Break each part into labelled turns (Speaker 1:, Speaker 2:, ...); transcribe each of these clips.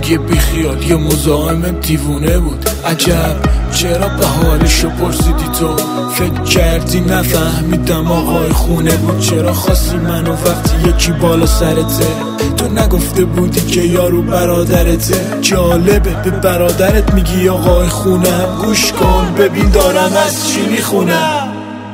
Speaker 1: یه بیخیال یه مزاحم دیوونه بود. عجب چرا به حالشو پرسیدی تو؟ فکر کردی نفهمیدم آقای خونه بود؟ چرا خواستی منو وقتی یکی بالا سرته؟ تو نگفته بودی که یارو برادرته؟ جالبه به برادرت میگی آقای خونم. گوش کن ببین دارم از چی میخونم.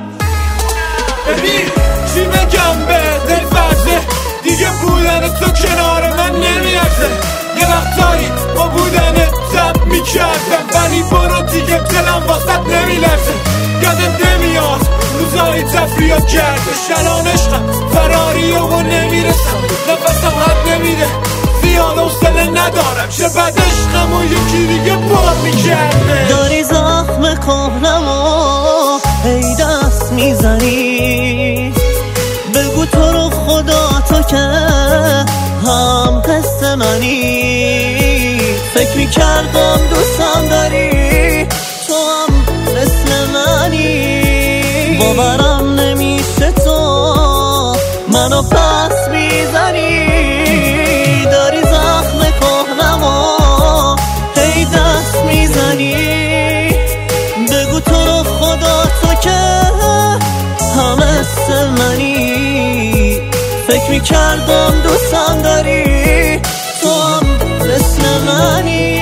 Speaker 2: ببین چی بگم به دلفرزه، دیگه بودن تو کنار من نمیارزه. یه وقتایی با بودن زب میکردم، ولی برو دیگه دلم واسط نمیلرزه. یادت نمیاد روزایی تفریاد کرده شلان عشقم فراریه و نمیرسم، نفسم حد نمیده زیاد حوصله ندارم. چه بد عشقم و یکی دیگه پر میکرده.
Speaker 3: داری زخم کهنم و هی دست میزنی، بگو تو رو خدا تو که هم قصد منی. فکر میکردم دوستم داری تو هم مثل منی، باورم نمیشه تو منو پس میزنی. داری زخم کهنم و هی دست میزنی، بگو تو رو خدا تو که هم مثل منی. فکر میکردم دوستم داری تو هم مثل منی،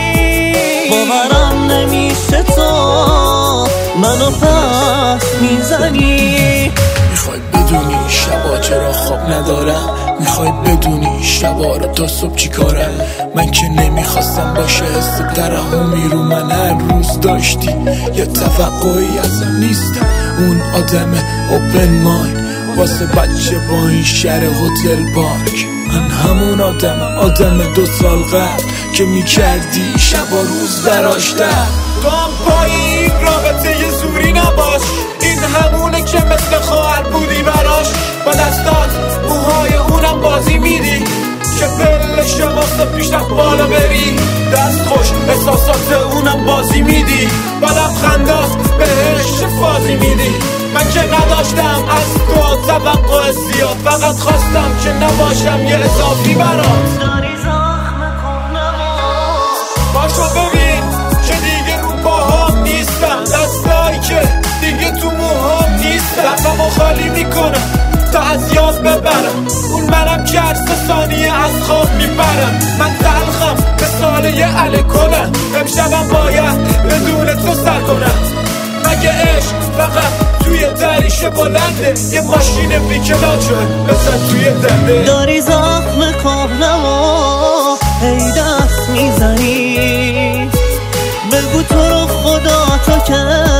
Speaker 3: باورم نمیشه تو منو پس میزنی.
Speaker 1: میخوای بدونی شبا چرا خواب ندارم؟ میخوای بدونی شبا رو تا صبح چی کارم؟ من که نمیخواستم باشه حس ترحمی رو من هر روز داشتی. یا توقعی ازم نیستم اون آدم اوپن مایند واسه بچه با این شهر هتل پارک. من همون آدم 2 سال قبل که میکردی شب و روز دراشتم.
Speaker 2: تو هم پای این رابطه یه زوری نباش، این همونه که مثل خواهر بودی براش. با دستات موهای اونم بازی میدی که بلش واسه پیشرفت بالا بری. دست خوش احساسات اونم بازی میدی، با لبخندات بهش فازی میدی. من که نداشتم از تو توقع زیاد، فقط خواستم که نباشم یه اضافی برات.
Speaker 3: داری زخم کهنم
Speaker 2: باشو ببین که دیگه رو پاهام نیستم، دستایی که دیگه تو موهام نیستم. لبمو خالی میکنم تا از یاد ببرم، اون منم که هر 3 ثانیه از خواب میبرم. من تلخم به ساله یه الکلم، امشبم باید بدون تو سر کنم. مگه عشق فقط توی دریشه بلنده؟ یه ماشین بیکلاچه مثل توی دنده.
Speaker 3: داری زخم کهنم و هی دست میزنی، بگو تو رو خدا تو که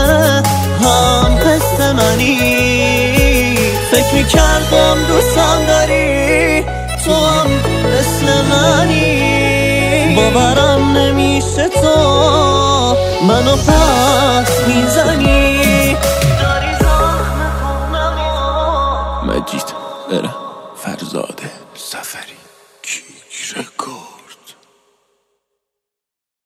Speaker 3: هم قصد منی. فکر میکردم دوستم داری تو هم مثل منی، باورم نمیشه تو منو پس میزنی.